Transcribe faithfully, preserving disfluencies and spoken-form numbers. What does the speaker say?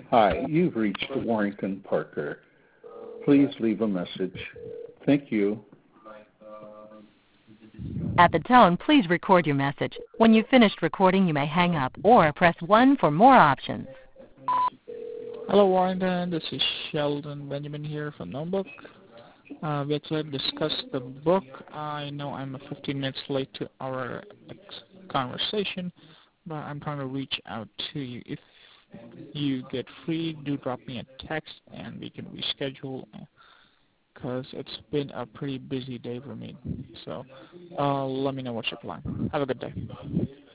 Hi, you've reached Warrington Parker. Please leave a message. Thank you. At the tone, please record your message. When you've finished recording, you may hang up or press one for more options. Hello, Warrington. This is Sheldon Benjamin here from Notebook. Uh, we actually discussed the book. I know I'm fifteen minutes late to our conversation, but I'm trying to reach out to you. If you get free, do drop me a text and we can reschedule, because it's been a pretty busy day for me. So uh, let me know what's your plan. Have a good day.